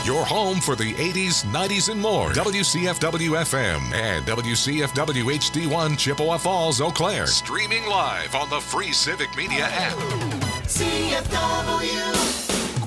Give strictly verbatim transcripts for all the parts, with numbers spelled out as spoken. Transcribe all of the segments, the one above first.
Your home for the eighties, nineties, and more. W C F W F M and W C F W H D one Chippewa Falls, Eau Claire. Streaming live on the free Civic Media app. C F W.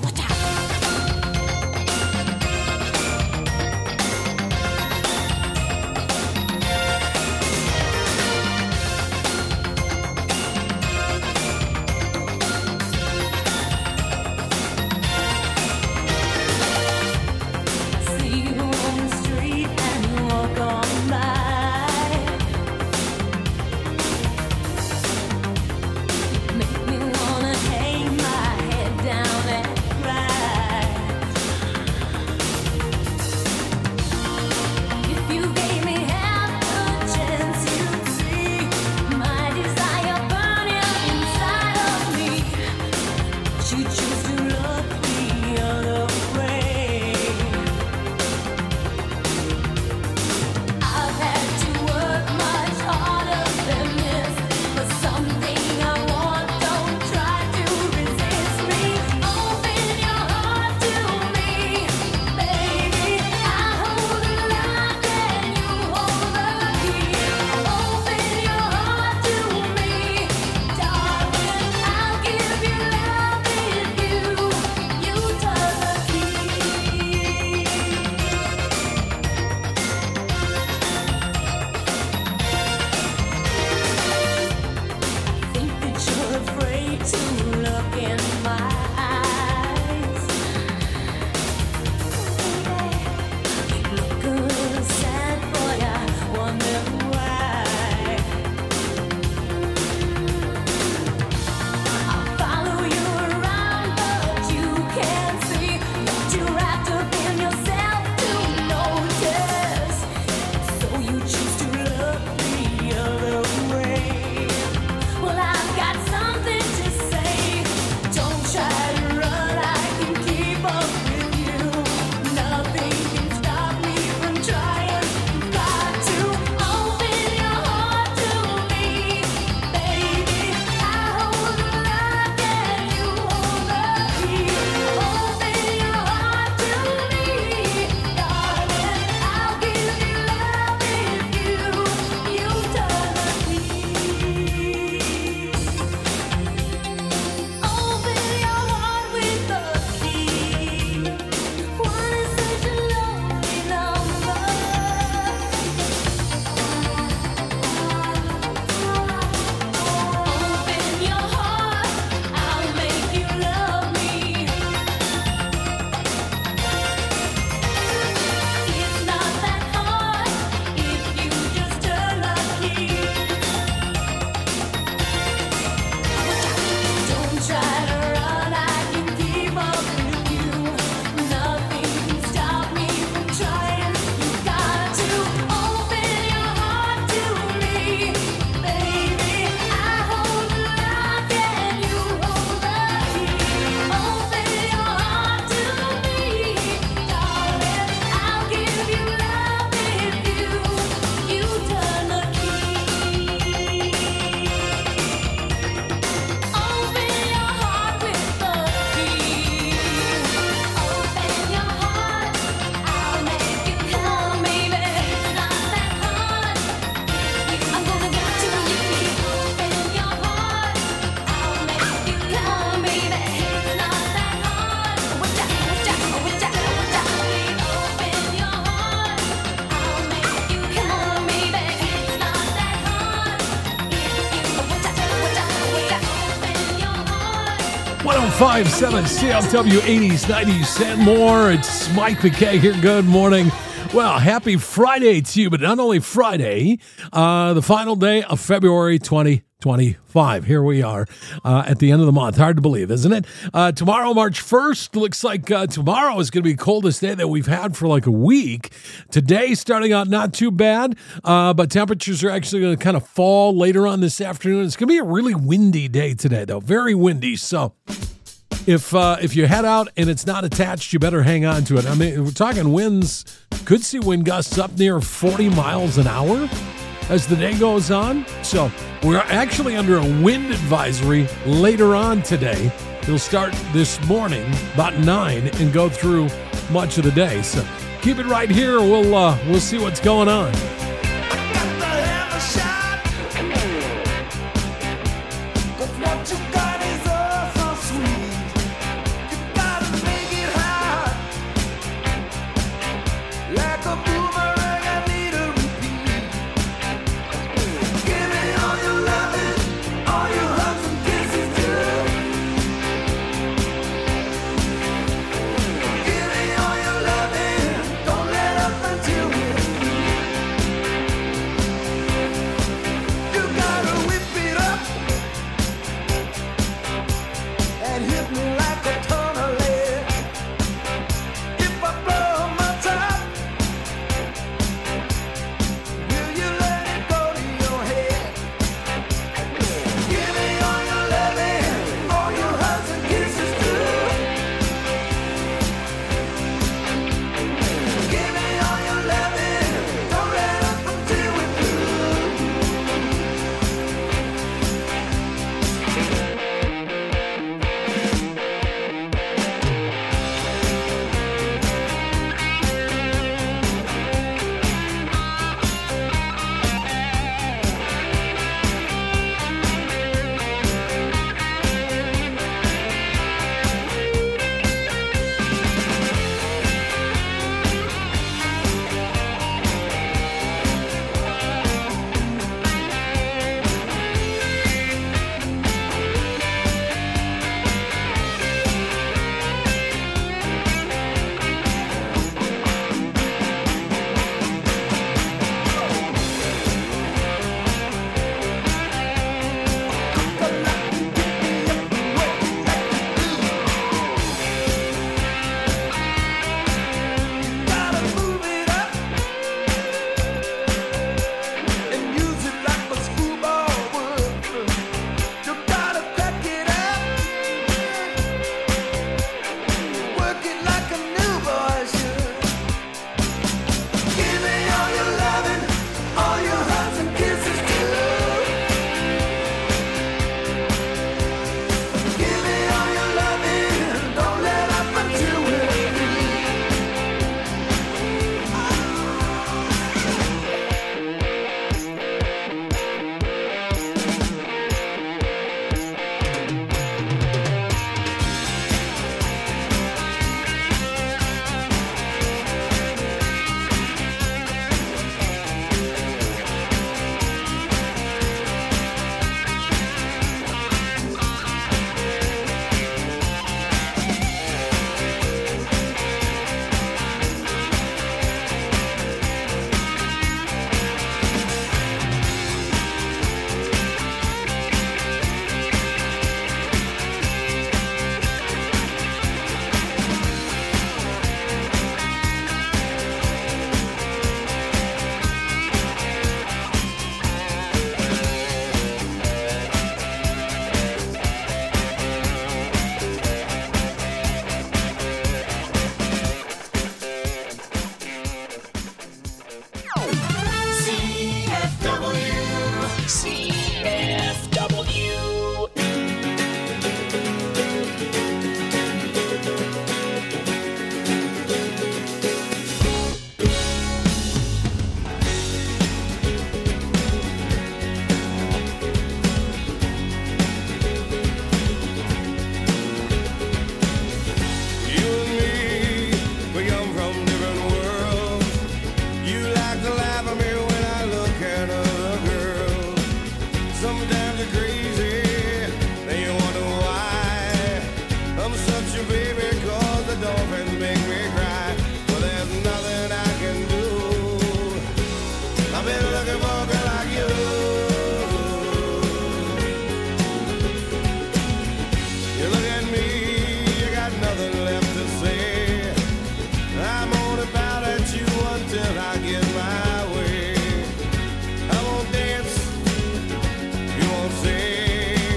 one oh five point seven C F W eighties, nineties, and more. It's Mike McKay here. Good morning. Well, happy Friday to you, but not only Friday, uh, the final day of February twenty twenty-five. Here we are uh, at the end of the month. Hard to believe, isn't it? Uh, tomorrow, March first, looks like uh, tomorrow is going to be the coldest day that we've had for like a week. Today, starting out not too bad, uh, but temperatures are actually going to kind of fall later on this afternoon. It's going to be a really windy day today, though. Very windy, so... If uh, if you head out and it's not attached, you better hang on to it. I mean, we're talking winds. Could see wind gusts up near forty miles an hour as the day goes on. So we're actually under a wind advisory later on today. It'll start this morning about nine and go through much of the day. So keep it right here. We'll uh, we'll see what's going on.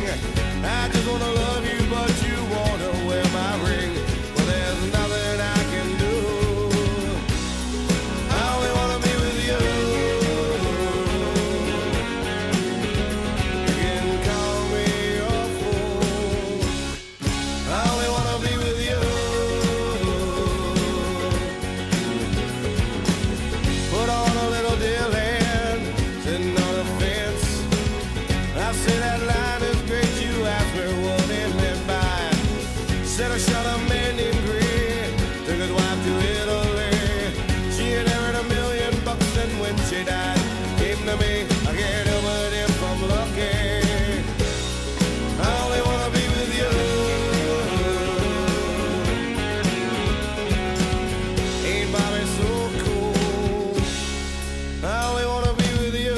Wanna love you, but you wanna wear my ring. Well, there's nothing I shot a man named Gray. Took his wife to Italy. She had earned a million bucks, and when she died, came to me. I can't help but if I'm lucky. I only wanna be with you. Ain't Bobby so cool? I only wanna be with you.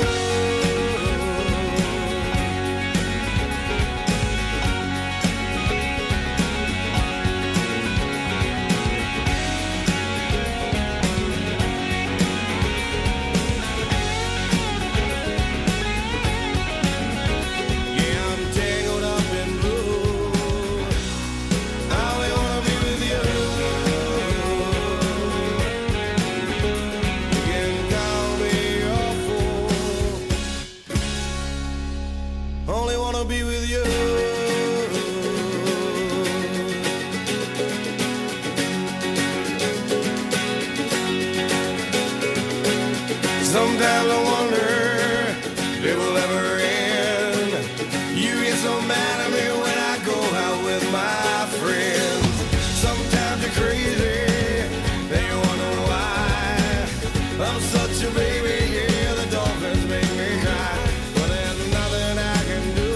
Yeah, I'm tangled up in blue. I only wanna be with you. You can call me a fool. Only wanna be with you. Sometimes I wonder if it will ever end. You get so mad at me when I go out with my friends. Sometimes you're crazy, then you wonder why. I'm such a baby, yeah, the dolphins make me cry. But there's nothing I can do.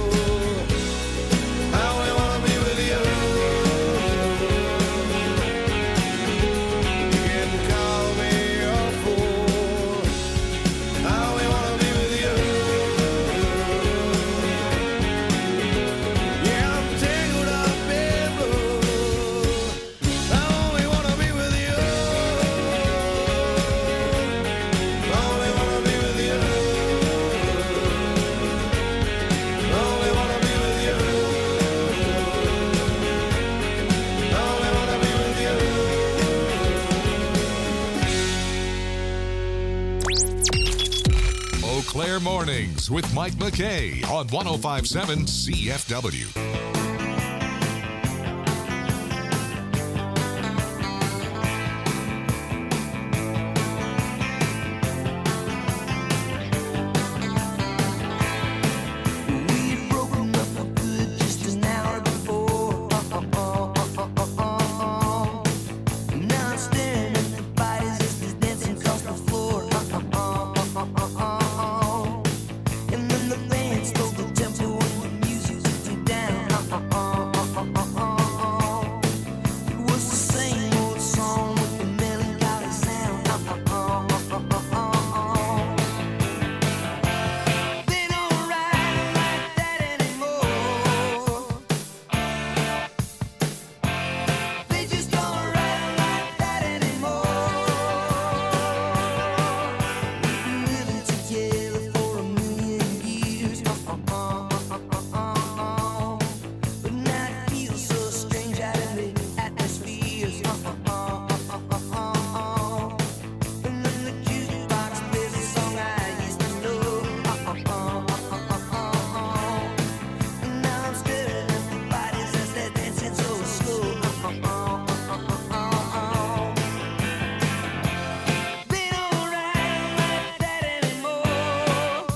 I only wanna be with you. You can call me a fool. I only wanna be with you. Yeah, I'm tangled up in blue. I only wanna be with you. I only wanna be with you. I only wanna be with you. I only wanna be with you. Eau Claire Mornings with Mike McKay on one oh five point seven C F W. We had broken up for good just an hour before. Now I'm staring at the bodies as they're dancing across the floor. And then the band slowed the tempo and the music took me down. It was the same old song with the melancholy sound. They don't ride like that anymore. They just don't ride like that anymore. We've been living together for a million years. But now it feels so strange out in the atmospheres. And then the jukebox plays a song I used to know. And now I'm staring at the bodies as they're dancing so slow. They don't ride like that anymore.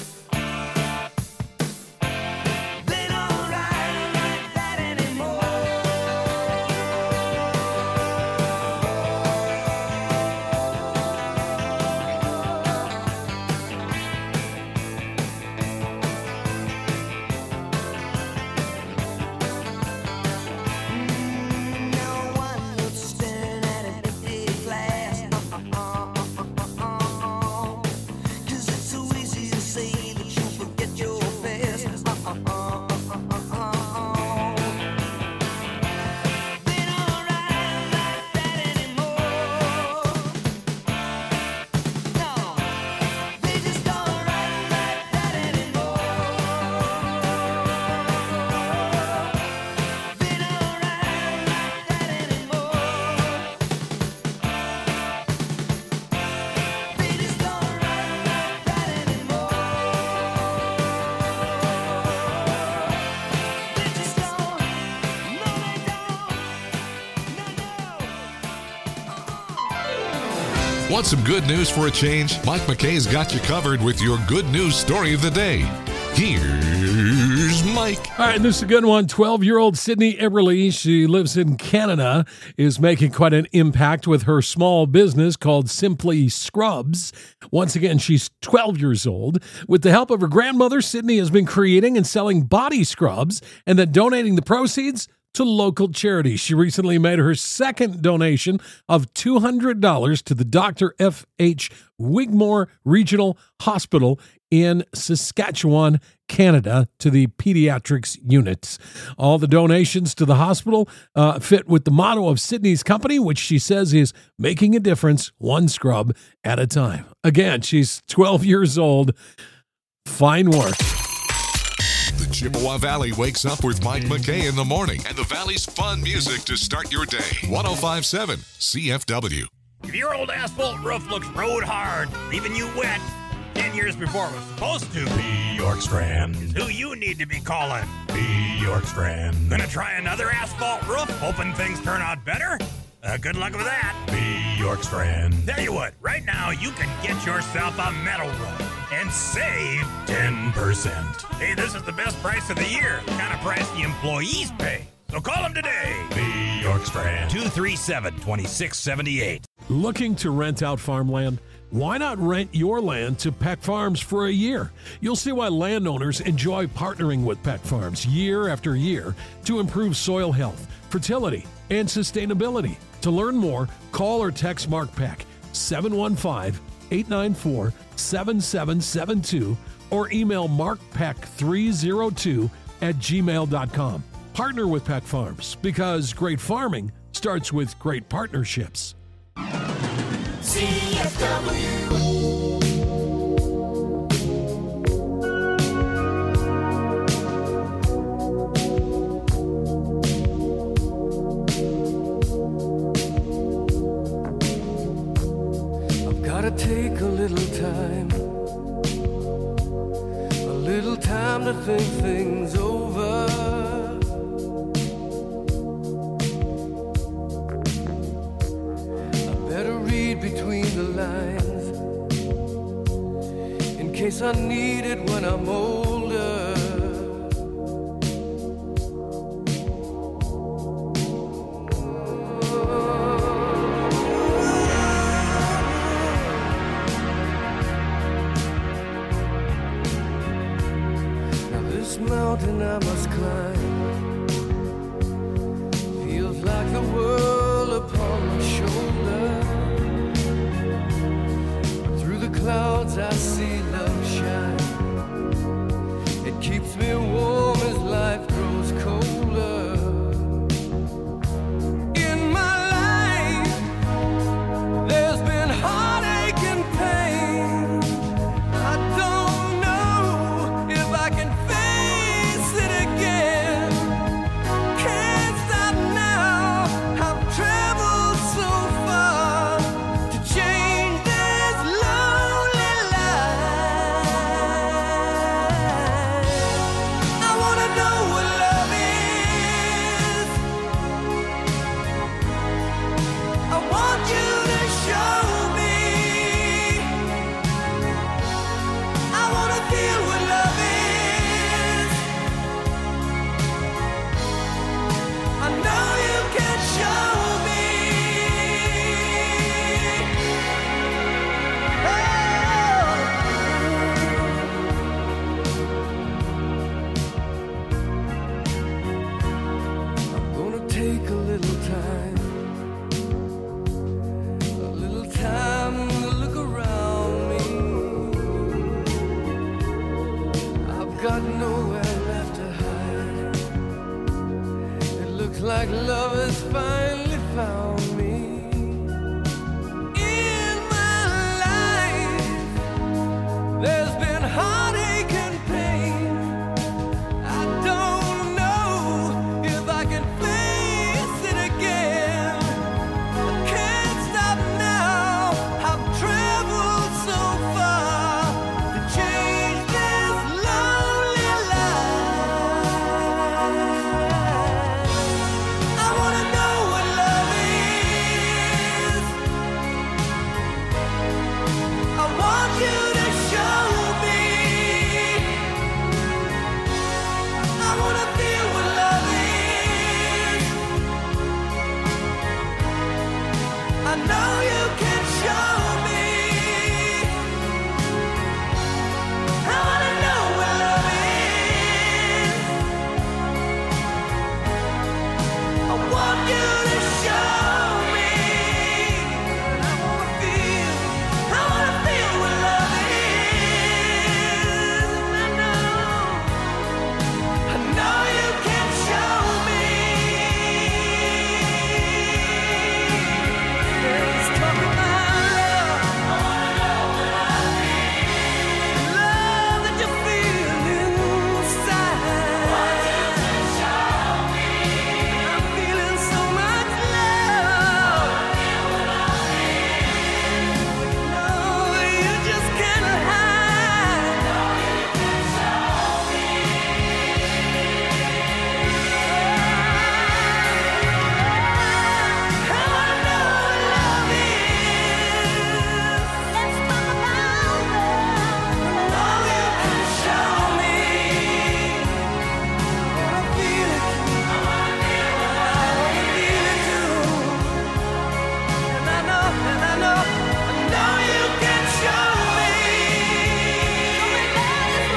They don't ride like that anymore. No one was staring at an empty glass. 'Cause it's so easy to say that you forget your past. They don't ride like that anymore. No, they just don't ride like that anymore. They don't ride like that anymore. They just don't ride like that anymore. They just don't. No, they don't. No, no. Want some good news for a change? Mike McKay's got you covered with your good news story of the day. Here's Mike. All right, this is a good one. twelve-year-old Sydney Eberly, she lives in Canada, is making quite an impact with her small business called Simply Scrubs. Once again, she's twelve years old. With the help of her grandmother, Sydney has been creating and selling body scrubs and then donating the proceeds to local charities. She recently made her second donation of two hundred dollars to the Doctor F H Wigmore Regional Hospital in Saskatchewan, Canada, to the pediatrics units. All the donations to the hospital uh, fit with the motto of Sydney's company, which she says is making a difference one scrub at a time. Again, she's twelve years old. Fine work. The Chippewa Valley wakes up with Mike McKay in the morning and the Valley's fun music to start your day. one oh five point seven C F W. If your old asphalt roof looks road hard, leaving you wet ten years before it was supposed to, B. York Strand. is who you need to be calling. B. York Strand. Gonna try another asphalt roof, hoping things turn out better? Uh, good luck with that. B. York Strand. Tell you what, right now you can get yourself a metal roof and save ten percent. Hey, this is the best price of the year. The kind of price the employees pay. So call them today. B. York Strand. two three seven, two six seven eight. Looking to rent out farmland? Why not rent your land to Peck Farms for a year? You'll see why landowners enjoy partnering with Peck Farms year after year to improve soil health, fertility, and sustainability. To learn more, call or text Mark Peck, seven one five, eight nine four, seven seven seven two, or email mark peck three oh two at gmail dot com. Partner with Peck Farms, because great farming starts with great partnerships. C F W. I've gotta take a little time, a little time to think things over. Between the lines, in case I need it when I'm older. Now this mountain I must climb feels like the world upon my shoulder. Clouds I see love shine. It keeps me warm as life grows colder. In my life there's been heartache and pain. I don't know if I can face it again. Can't stop now. I've traveled so far to change this love. Like love has finally found me. In my life there's been heartache and pain. I don't know if I can face it again. I can't stop now. I've traveled so far to change this lonely life. I wanna know what love is. know you can show me. I wanna know where love is. I want you to show me. I wanna feel, I wanna feel what love is. And I know, I know you can show me. Let's talk about love. I wanna know what love is. Love that you feel inside. Want you to show me. I'm feeling so much love. I feel what love is. No, you just can't hide. No, you can show me. I wanna know what love is. Let's talk about love. No, you can show me. I wanna feel it. I wanna feel what love is. I wanna feel it too. And I know, and I know, I know you can show me. Show me that it's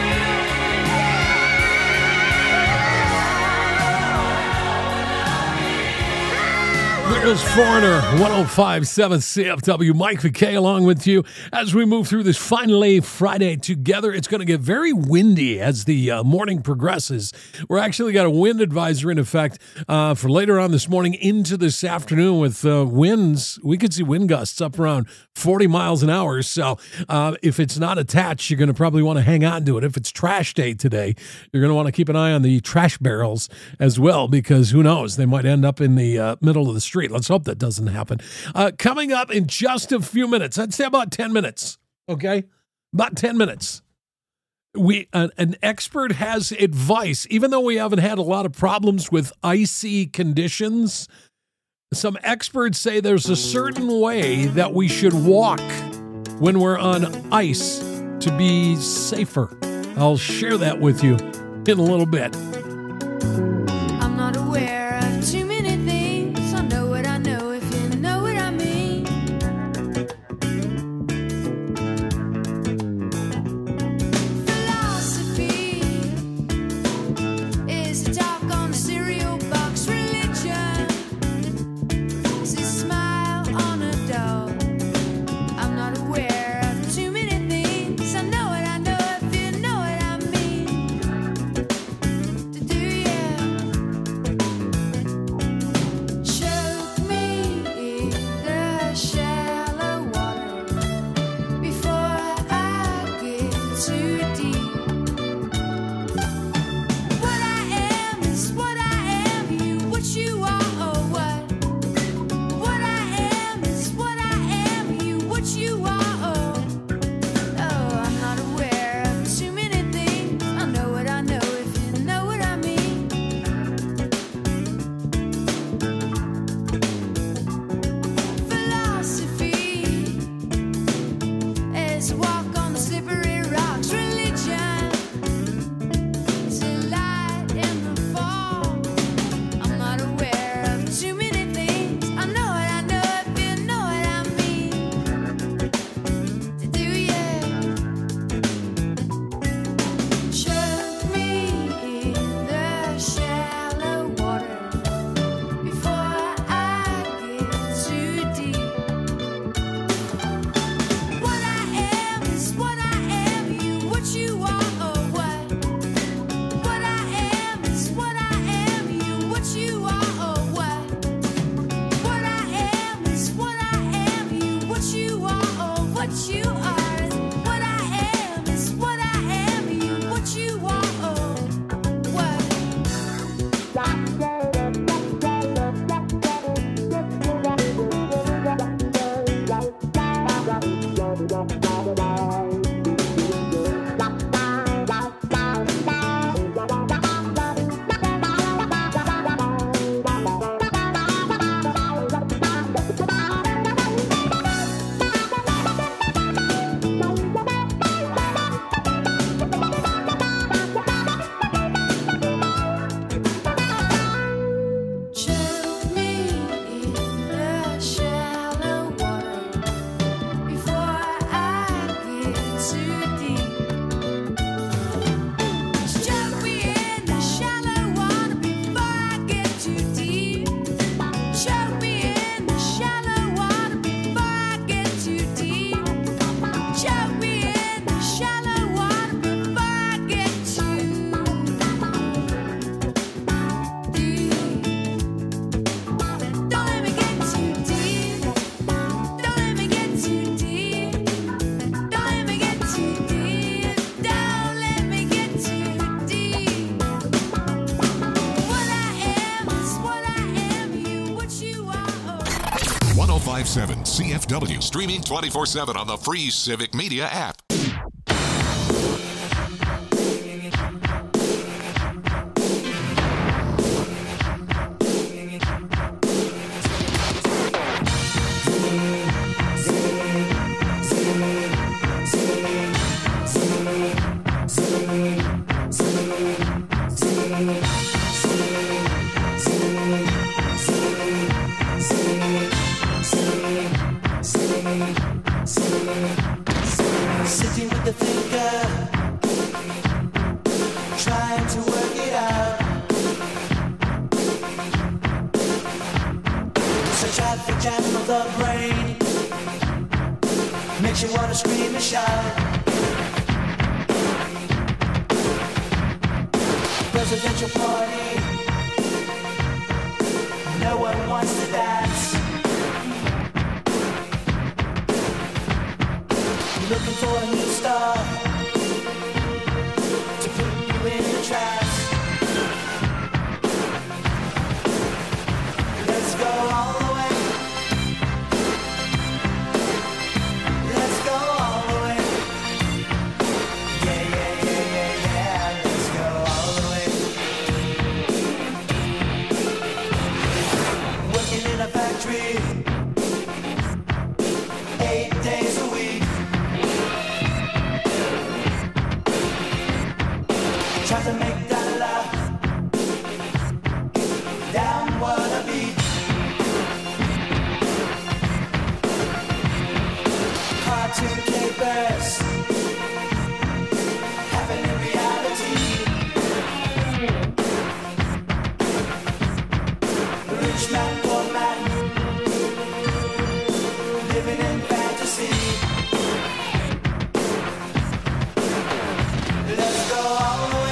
There's Foreigner, one oh five point seven C F W. Mike McKay along with you as we move through this finally Friday together. It's going to get very windy as the uh, morning progresses. We're actually got a wind advisory in effect uh, for later on this morning into this afternoon with uh, winds. We could see wind gusts up around forty miles an hour. So uh, if it's not attached, you're going to probably want to hang on to it. If it's trash day today, you're going to want to keep an eye on the trash barrels as well, because who knows, they might end up in the uh, middle of the street. Let's hope that doesn't happen. Uh, coming up in just a few minutes, I'd say about ten minutes, okay? About ten minutes. We uh, an expert has advice, even though we haven't had a lot of problems with icy conditions. Some experts say there's a certain way that we should walk when we're on ice to be safer. I'll share that with you in a little bit. I'm not aware of too many things. I know what I know, if you know what I mean. Philosophy is a talk on a cereal box. Religion is a smile on a dog. I'm not aware of too many things. I know what I know, if you know what I mean. To do, yeah. five seven C F W. Streaming twenty-four seven on the free Civic Media app. Sitting with the thinker, trying to work it out. It's a traffic jam of the brain, makes you wanna scream and shout. Presidential party, no one wants to dance. Looking for a new star to put you in the trance. Let's go all the way. Let's go all the way. Yeah, yeah, yeah, yeah, yeah. Let's go all the way. Working in a factory, eight days a week. Try to make that laugh downward a beat. Cartoon capers happen in reality. Rich man, poor man, living in fantasy. Let's go all the way.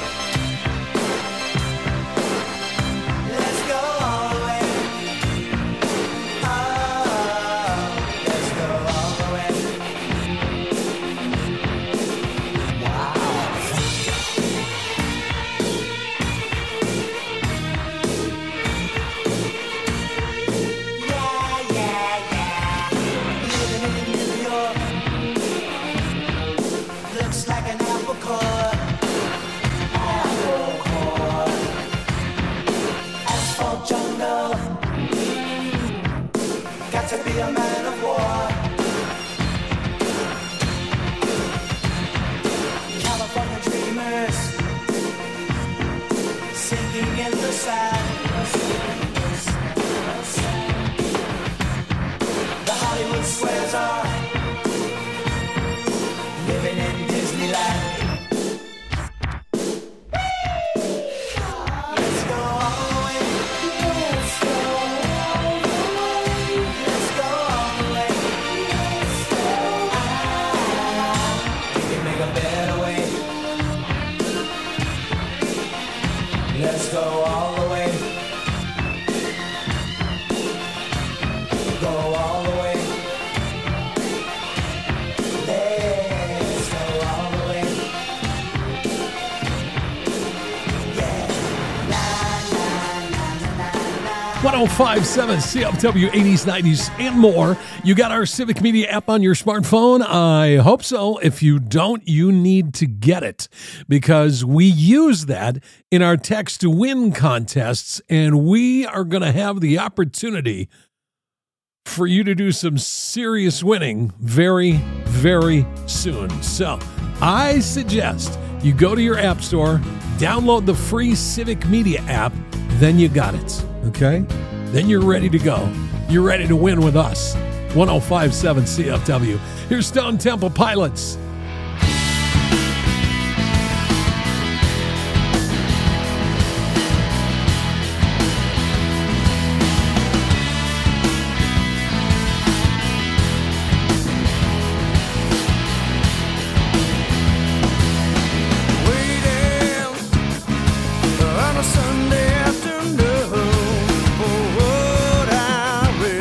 To be a man of war. California dreamers sinking in the sand. The Hollywood squares are living in Disneyland. Let's go all the way. Let's go. Let's go all the way. Go all the way. Let's go all the way. Yeah. La, la, la, la, la. one oh five point seven C F W eighties, nineties, and more. You got our Civic Media app on your smartphone? I hope so. If you don't, you need to get it because we use that in our text to win contests, and we are going to have the opportunity for you to do some serious winning very, very soon. So I suggest you go to your app store, download the free Civic Media app, then you got it, okay? Then you're ready to go. You're ready to win with us. one oh five point seven C F W. Here's Stone Temple Pilots. Between the lines, the lines.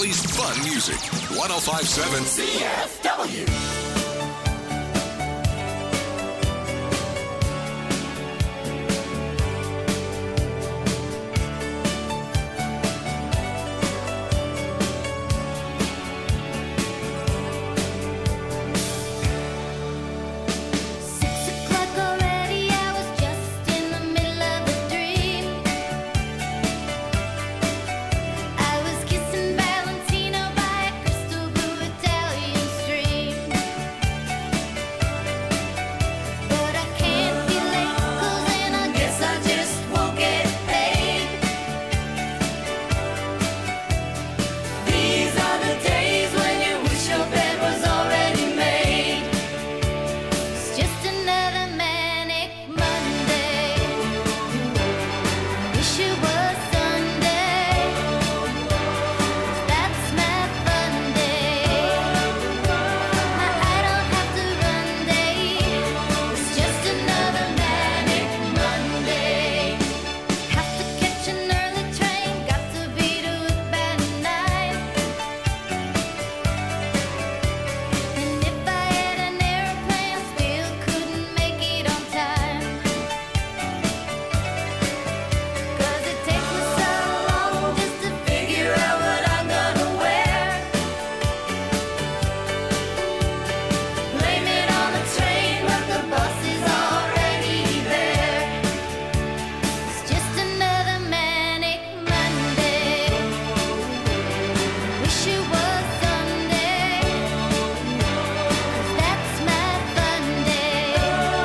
Valley's fun music. one oh five point seven C F W. Six o'clock already, I was just in the middle of a dream. I was kissing Valentino by a crystal blue Italian stream. But I can't be late, 'cause then I guess I just won't get paid. These are the days when you wish your bed was already made. It's just another manic Monday. Wish it was Sunday. 'Cause that's my fun day. My I don't have to run day. It's just another manic Monday. Have to catch an early train. Got to be to it by nine. And if I had an airplane, still couldn't make it on time. 'Cause it takes me so long just to figure out what I'm gonna wear. Blame it on the train, but the bus is already there. It's just another manic Monday. Wish it was Sunday. 'Cause that's my fun day.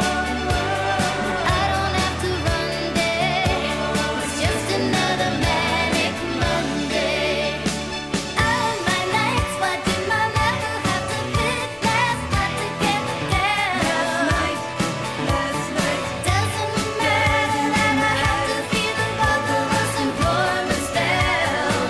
I don't have to run day. It's just another manic Monday. All my nights, why did my lover have to pick last night to get me down? Last night, doesn't matter that I have to feel the both of us and promise down.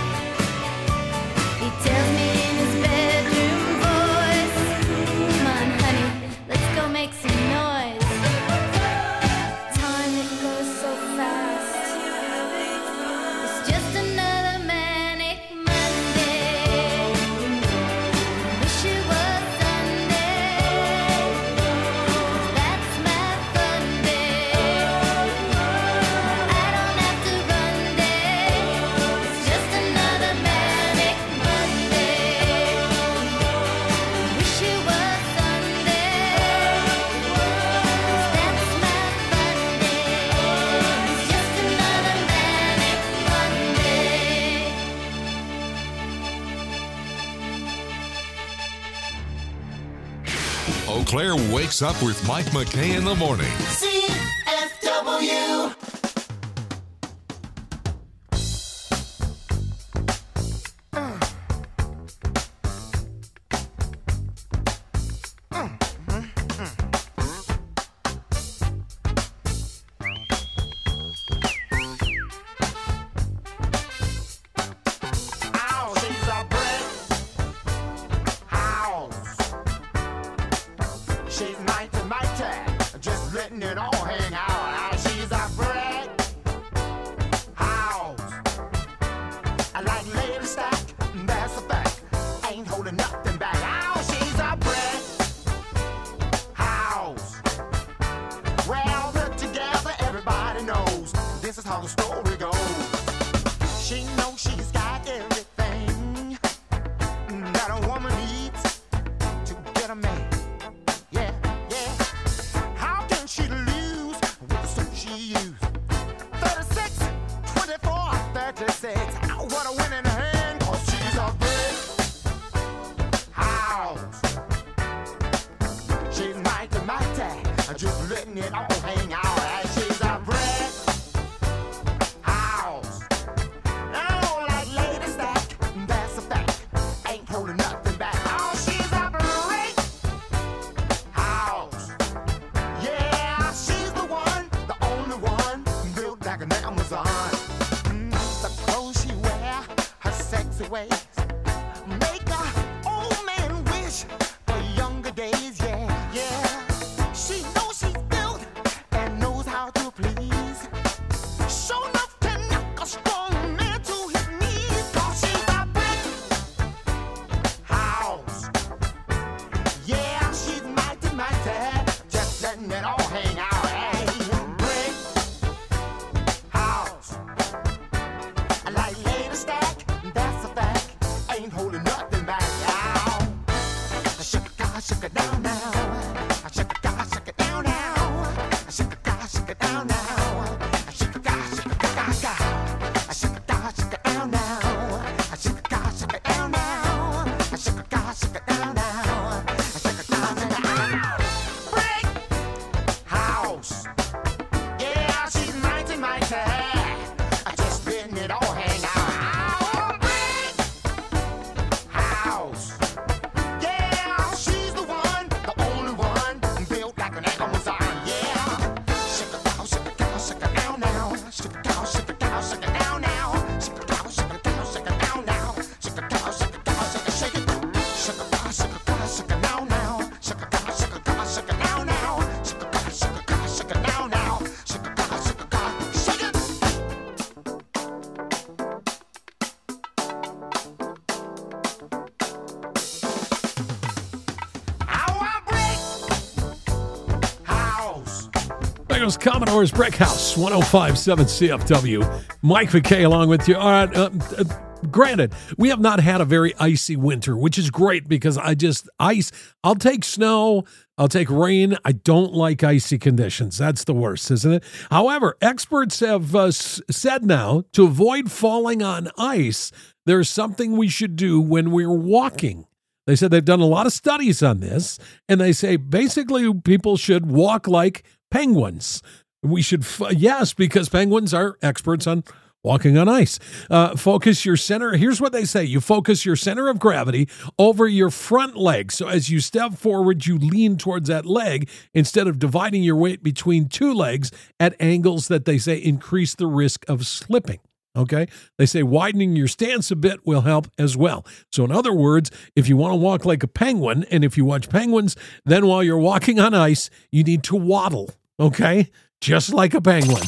He tells me in his bedroom voice, come on, honey, let's go make some noise. Time, it goes so fast. It's just another manic Monday. Wish it was Sunday. 'Cause that's my fun day. I don't have to run day. It's just another manic Monday. Wish it was Sunday. 'Cause that's my fun day. It's just another manic Monday. Eau Claire wakes up with Mike McKay in the morning. C F W. Ow, she's a brick house. She's mighty, mighty, just letting it all hang out. Ow, she's a brick house. I like lady stack, that's a fact. Ain't holding nothing back. Ow, she's a brick house. Well put together, everybody knows this is how the story goes. She knows she's got everything that a woman needs to get a man. Yeah, yeah. How can she lose with the suit she used? thirty-six, twenty-four, thirty-six. Ow, what a winning hand, 'cause she's a big house. She's mighty, mighty, just letting it all hang out. And she's a brick house. Oh, like lady stack, that's a fact. Ain't holding nothing back. Oh, she's a brick house. Yeah, she's the one, the only one, built like an Amazon. Mm, the clothes she wear, her sexy ways, make a old man wish for younger days. Yeah, yeah. She knows she's built goes Commodore's Brick House, one oh five point seven C F W. Mike McKay along with you. All right, uh, uh, granted, we have not had a very icy winter, which is great because I just, ice, I'll take snow, I'll take rain. I don't like icy conditions. That's the worst, isn't it? However, experts have uh, s- said now to avoid falling on ice, there's something we should do when we're walking. They said they've done a lot of studies on this, and they say basically people should walk like penguins. We should, f- yes, because penguins are experts on walking on ice. Uh, focus your center. Here's what they say. You focus your center of gravity over your front leg. So as you step forward, you lean towards that leg instead of dividing your weight between two legs at angles that they say increase the risk of slipping. Okay. They say widening your stance a bit will help as well. So in other words, if you want to walk like a penguin, and if you watch penguins, then while you're walking on ice, you need to waddle. Okay. Just like a penguin.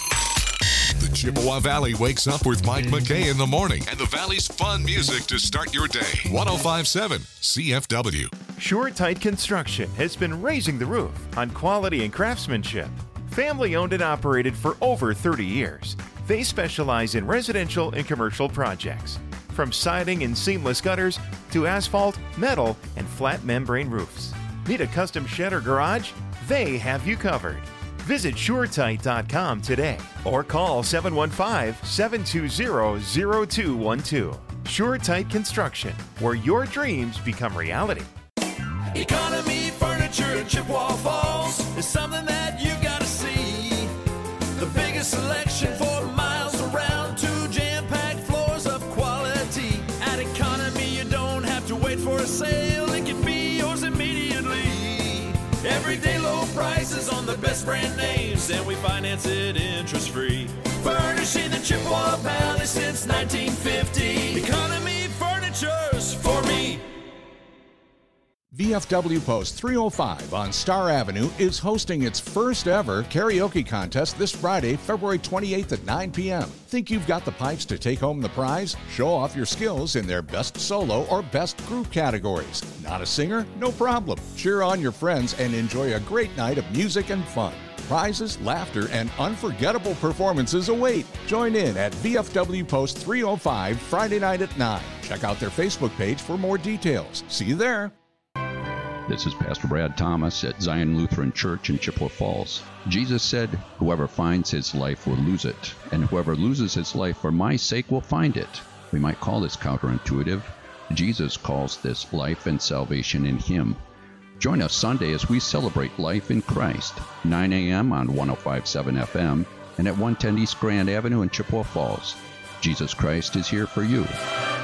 The Chippewa Valley wakes up with Mike McKay in the morning and the Valley's fun music to start your day. one oh five point seven C F W. SureTight Construction has been raising the roof on quality and craftsmanship. Family owned and operated for over thirty years. They specialize in residential and commercial projects, from siding and seamless gutters to asphalt, metal, and flat membrane roofs. Need a custom shed or garage? They have you covered. Visit Sure Tight dot com today or call seven one five, seven two zero, zero two one two. SureTight Construction, where your dreams become reality. Economy Furniture in Chippewa Falls is something that you gotta see. The biggest selection for miles around, two jam-packed floors of quality. At Economy, you don't have to wait for a sale, it can be yours immediately. Everyday low prices on the best brand names, and we finance it interest-free. Furnishing the Chippewa Valley since nineteen fifty. Economy Furniture's for me. V F W Post three oh five on Star Avenue is hosting its first ever karaoke contest this Friday, February twenty-eighth at nine p.m. Think you've got the pipes to take home the prize? Show off your skills in their best solo or best group categories. Not a singer? No problem. Cheer on your friends and enjoy a great night of music and fun. Prizes, laughter, and unforgettable performances await. Join in at V F W Post three oh five Friday night at nine. Check out their Facebook page for more details. See you there. This is Pastor Brad Thomas at Zion Lutheran Church in Chippewa Falls. Jesus said, "Whoever finds his life will lose it, and whoever loses his life for my sake will find it." We might call this counterintuitive. Jesus calls this life and salvation in him. Join us Sunday as we celebrate life in Christ, nine a.m. on one oh five point seven F M and at one ten East Grand Avenue in Chippewa Falls. Jesus Christ is here for you.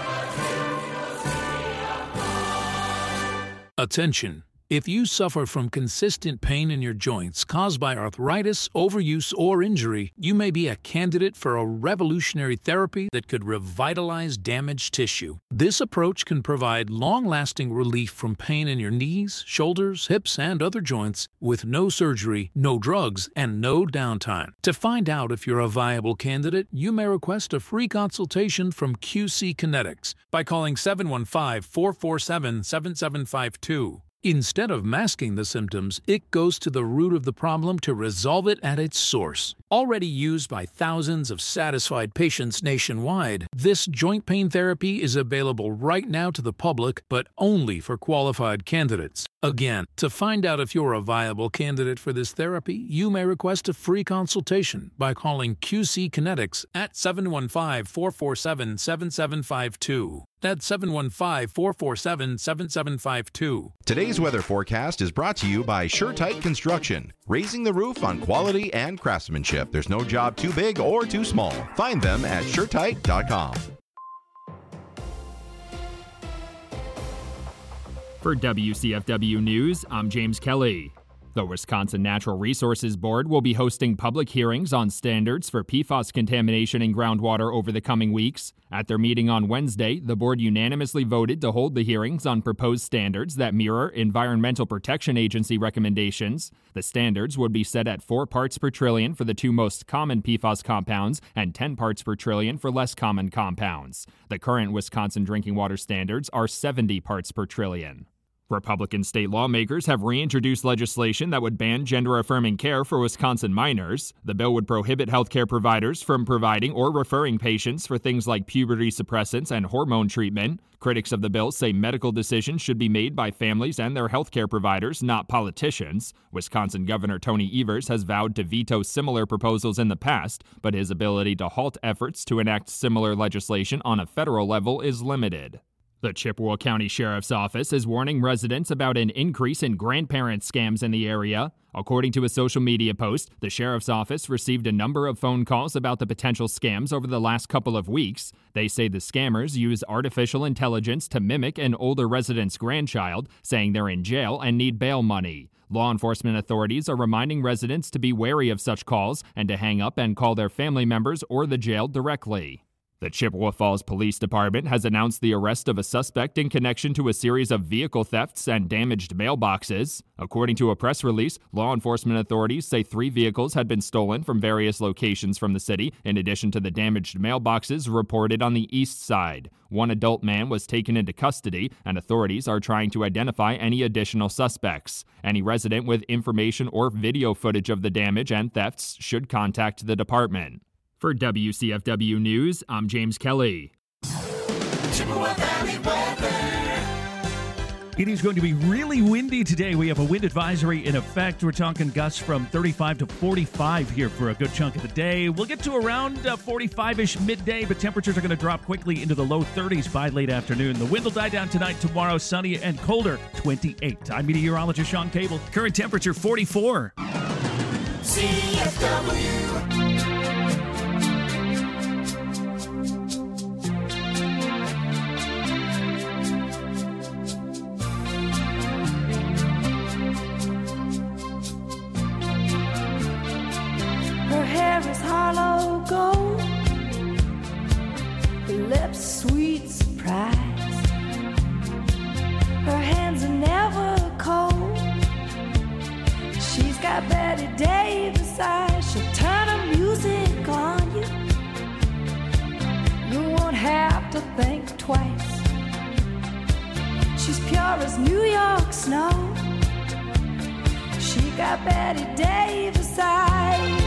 Attention! If you suffer from consistent pain in your joints caused by arthritis, overuse, or injury, you may be a candidate for a revolutionary therapy that could revitalize damaged tissue. This approach can provide long-lasting relief from pain in your knees, shoulders, hips, and other joints with no surgery, no drugs, and no downtime. To find out if you're a viable candidate, you may request a free consultation from Q C Kinetics by calling seven one five, four four seven, seven seven five two. Instead of masking the symptoms, it goes to the root of the problem to resolve it at its source. Already used by thousands of satisfied patients nationwide, this joint pain therapy is available right now to the public, but only for qualified candidates. Again, to find out if you're a viable candidate for this therapy, you may request a free consultation by calling Q C Kinetics at seven one five, four four seven, seven seven five two. That's seven one five, four four seven, seven seven five two. Today's weather forecast is brought to you by SureTight Construction, raising the roof on quality and craftsmanship. There's no job too big or too small. Find them at Sure Tight dot com. For W C F W News, I'm James Kelly. The Wisconsin Natural Resources Board will be hosting public hearings on standards for P FAS contamination in groundwater over the coming weeks. At their meeting on Wednesday, the board unanimously voted to hold the hearings on proposed standards that mirror Environmental Protection Agency recommendations. The standards would be set at four parts per trillion for the two most common P FAS compounds and ten parts per trillion for less common compounds. The current Wisconsin drinking water standards are seventy parts per trillion. Republican state lawmakers have reintroduced legislation that would ban gender-affirming care for Wisconsin minors. The bill would prohibit healthcare providers from providing or referring patients for things like puberty suppressants and hormone treatment. Critics of the bill say medical decisions should be made by families and their healthcare providers, not politicians. Wisconsin Governor Tony Evers has vowed to veto similar proposals in the past, but his ability to halt efforts to enact similar legislation on a federal level is limited. The Chippewa County Sheriff's Office is warning residents about an increase in grandparent scams in the area. According to a social media post, the Sheriff's Office received a number of phone calls about the potential scams over the last couple of weeks. They say the scammers use artificial intelligence to mimic an older resident's grandchild, saying they're in jail and need bail money. Law enforcement authorities are reminding residents to be wary of such calls and to hang up and call their family members or the jail directly. The Chippewa Falls Police Department has announced the arrest of a suspect in connection to a series of vehicle thefts and damaged mailboxes. According to a press release, law enforcement authorities say three vehicles had been stolen from various locations from the city, in addition to the damaged mailboxes reported on the east side. One adult man was taken into custody, and authorities are trying to identify any additional suspects. Any resident with information or video footage of the damage and thefts should contact the department. For W C F W News, I'm James Kelly. Chippewa Valley weather. It is going to be really windy today. We have a wind advisory in effect. We're talking gusts from thirty-five to forty-five here for a good chunk of the day. We'll get to around uh, forty-five-ish midday, but temperatures are going to drop quickly into the low thirties by late afternoon. The wind will die down tonight, tomorrow, sunny and colder, twenty-eight. I'm meteorologist Sean Cable. Current temperature forty-four. C F W. Her hair is hollow gold, her lips sweet surprise. Her hands are never cold. She's got Betty Davis eyes. She'll turn her music on you. You won't have to think twice. She's pure as New York snow. She got Betty Davis eyes.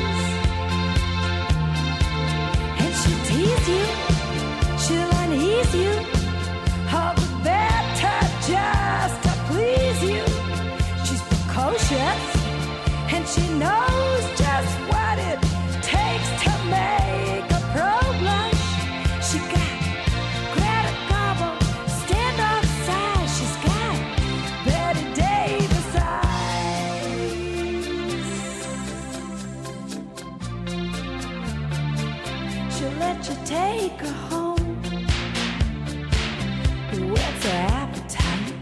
She'll tease you, she'll unease you, all the better just to please you. She's precocious, and she knows just what it takes to make a pro blush. She got Greta Garbo, standoff size. She's got Betty Davis eyes. She'll let you take her home. What's her appetite?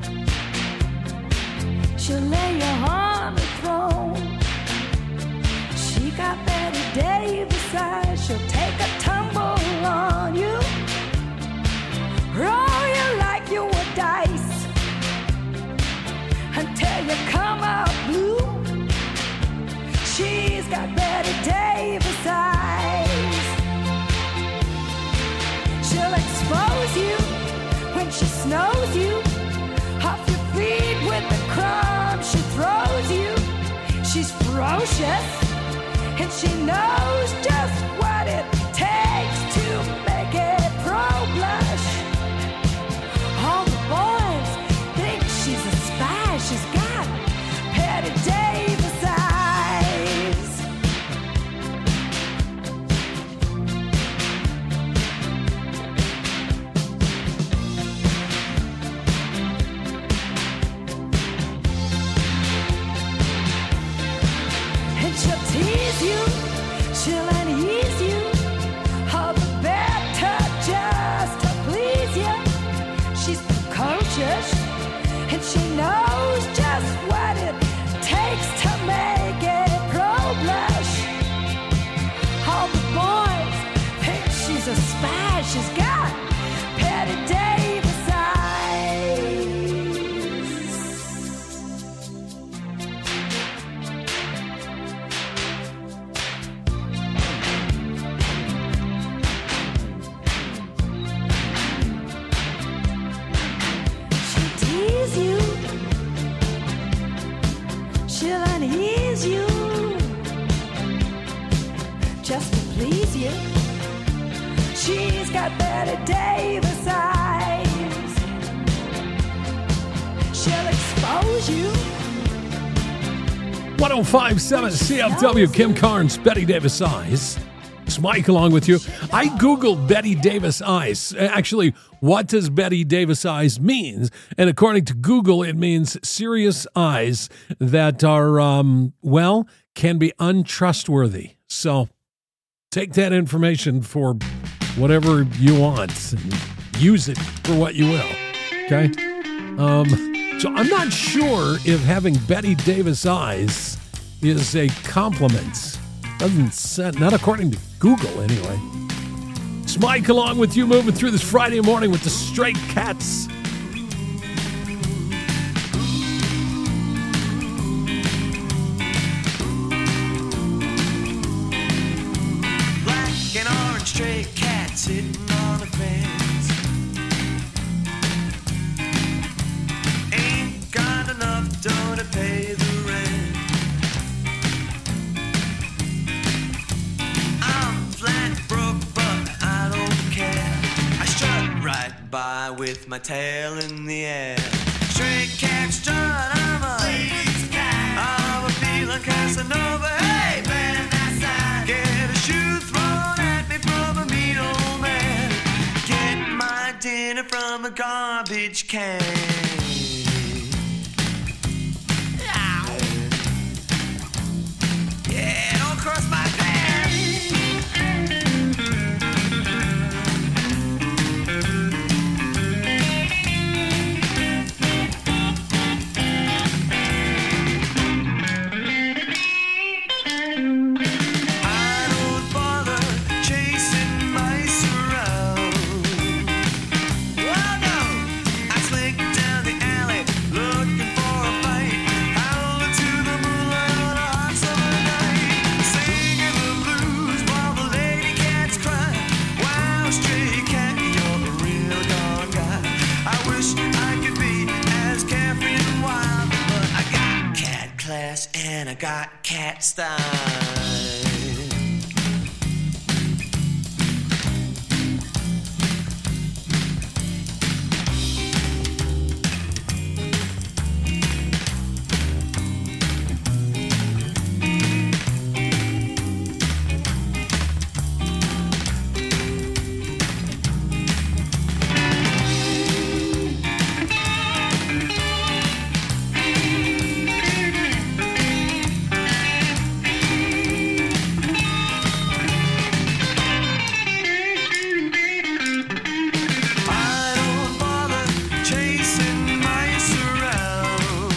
She'll lay you on the throne. She got Betty Davis eyes. She'll take a tumble on you, roll you like you were dice, until you come out blue. She's got Betty Davis eyes. She'll expose you when she snows you, off your feet with the crumbs she throws you. She's ferocious, and she knows just what it takes to make a pro blush. All the boys think she's a spy. She's got Betty Davis eyes. She'll tease you, she'll unease you, all the better just to please you. She's precocious, and she knows just what it takes to make a pro blush. All the boys think she's a spy. She's got Betty Davis eyes. Tease you, you. She's got Betty Davis eyes. She'll expose you. one oh five point seven C F W, Kim Carnes, Betty Davis Eyes. It's Mike along with you. I Googled Betty Davis Eyes. Actually, what does Betty Davis Eyes mean? And according to Google, it means serious eyes that are, um, well, can be untrustworthy. So take that information for whatever you want and use it for what you will. Okay? Um, so I'm not sure if having Betty Davis eyes is a compliment. Doesn't set, not according to Google anyway. It's Mike along with you, moving through this Friday morning with the Stray Cats. Black and orange stray cat sitting on the fence. Ain't got enough dough to pay the rent. I'm flat broke, but I don't care. I strut right by with my tail in the air. Stray cat strut, I'm a ladies' cat. I'm a feeling Casanova. Hey, man, that's that. Get a shoe thrown at me from a mean old man. Get my dinner from a garbage can. Ow. Yeah, don't cross my path. I don't bother chasing mice around. Oh no, I slink down the alley looking for a fight, howling to the moonlight on a hot summer night, singing the blues while the lady cats cry. Wow, stray cat, you're a real gone guy. I wish I could be as carefree and wild, but I got cat class and I got cat style. I don't bother chasing mice around.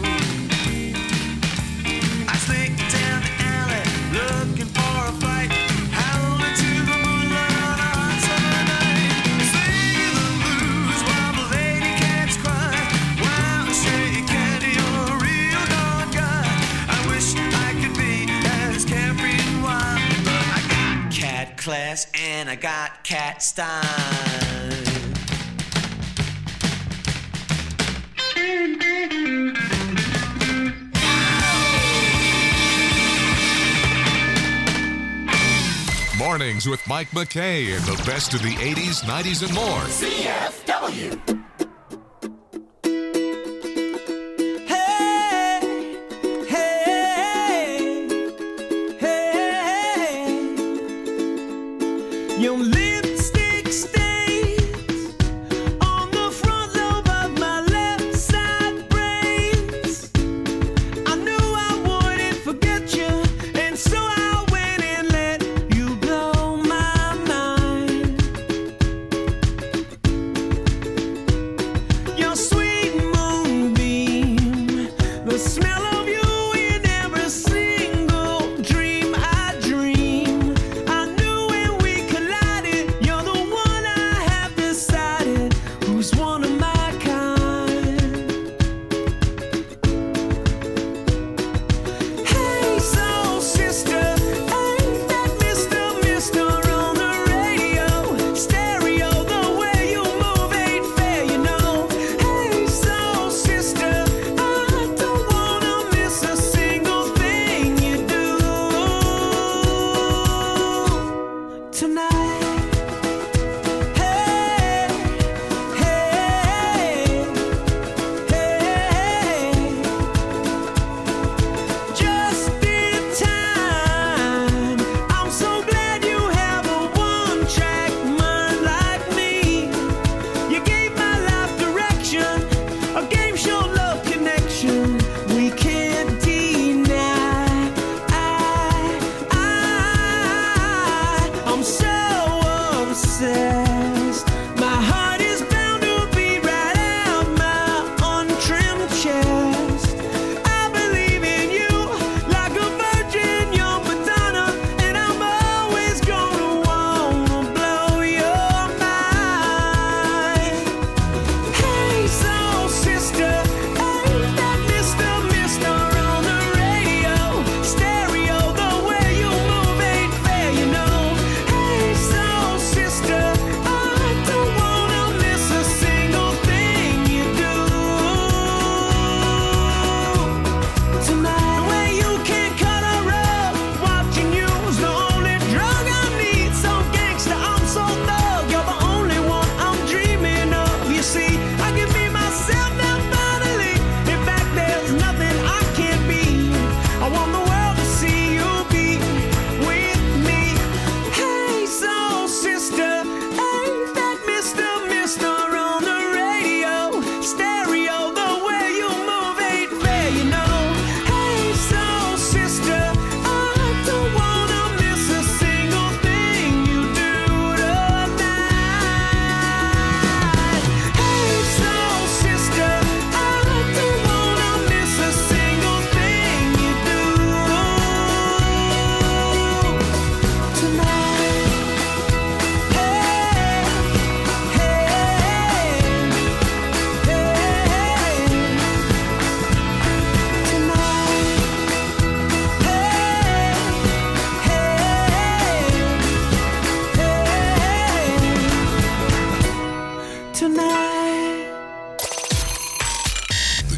I slink down the alley looking for a fight, howling to the moonlight on a hot summer night, singing the blues while the lady cats cry. Wow, stray cat, you're a real gone guy. I wish I could be as carefree and wild, but I got cat class and I got cat style. Mornings with Mike McKay and the best of the eighties, nineties, and more. C F W. Your lipstick stains on the front lobe of my left side brains. I knew I wouldn't forget you, and so I went and let you blow my mind.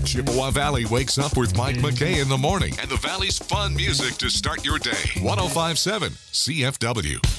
Chippewa Valley wakes up with Mike McKay in the morning and the Valley's fun music to start your day. one oh five point seven C F W.